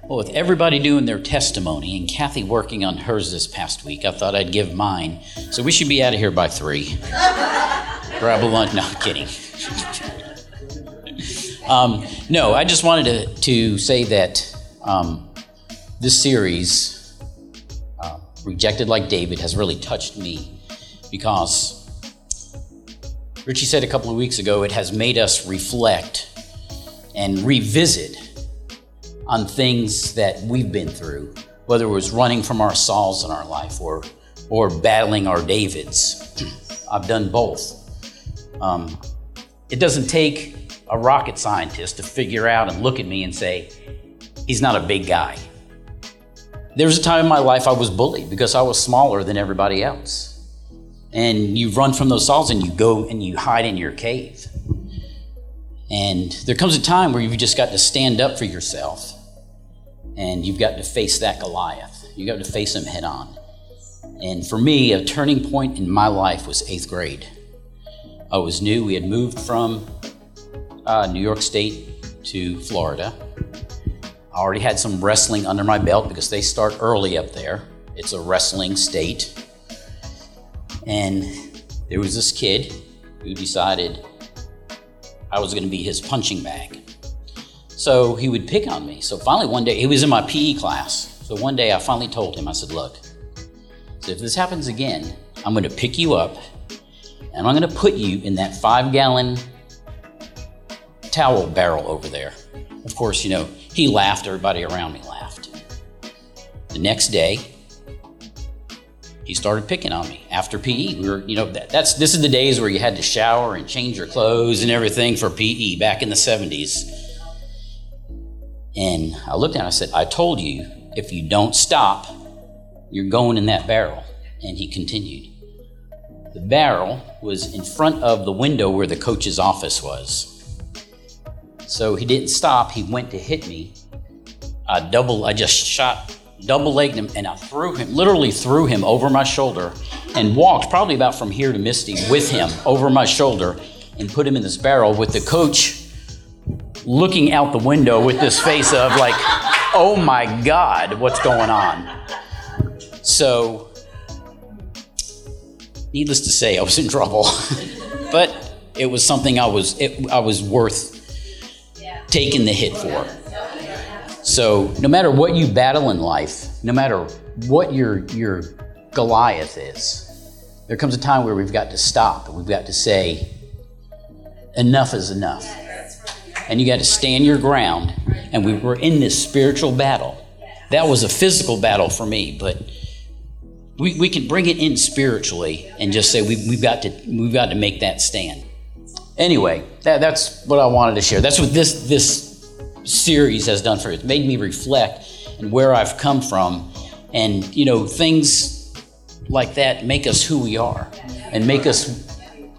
Well, with everybody doing their testimony and Kathy working on hers this past week, I thought I'd give mine. So we should be out of here by 3. Grab a lunch. No, I'm kidding. No, I just wanted to say that this series, Rejected Like David, has really touched me because Richie said a couple of weeks ago, it has made us reflect and revisit on things that we've been through, whether it was running from our Sauls in our life or battling our Davids. I've done both. It doesn't take a rocket scientist to figure out and look at me and say, he's not a big guy. There was a time in my life I was bullied because I was smaller than everybody else. And you run from those Sauls and you go and you hide in your cave. And there comes a time where you've just got to stand up for yourself and you've got to face that Goliath. You've got to face him head on. And for me, a turning point in my life was 8th grade. I was new. We had moved from New York State to Florida. I already had some wrestling under my belt because they start early up there. It's a wrestling state. And there was this kid who decided I was going to be his punching bag. So he would pick on me. So finally one day, he was in my PE class. So one day I finally told him, I said, look, so if this happens again, I'm going to pick you up and I'm going to put you in that 5-gallon towel barrel over there. Of course, he laughed. Everybody around me laughed. The next day, he started picking on me after PE. We were, this is the days where you had to shower and change your clothes and everything for PE back in the 70s. And I looked at him and I said, I told you, if you don't stop, you're going in that barrel. And he continued. The barrel was in front of the window where the coach's office was. So he didn't stop. He went to hit me. I just shot double-legged him, and I literally threw him over my shoulder and walked probably about from here to Misty with him over my shoulder and put him in this barrel with the coach looking out the window with this face of like, oh my God, what's going on? So, needless to say, I was in trouble, but it was something I was worth taking the hit for. So no matter what you battle in life, no matter what your Goliath is, there comes a time where we've got to stop and we've got to say, enough is enough. And you got to stand your ground. And we were in this spiritual battle. That was a physical battle for me, but we can bring it in spiritually and just say we've got to make that stand. Anyway, that's what I wanted to share. That's what this series has done for me. It's made me reflect on where I've come from, and things like that make us who we are and make us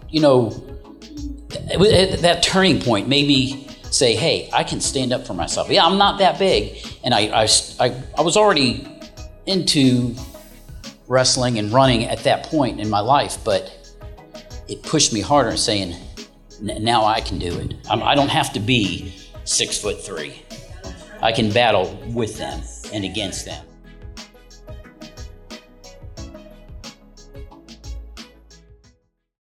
that turning point, maybe say, hey, I can stand up for myself. Yeah, I'm not that big. And I was already into wrestling and running at that point in my life, but it pushed me harder, saying, now I can do it. I don't have to be 6'3". I can battle with them and against them.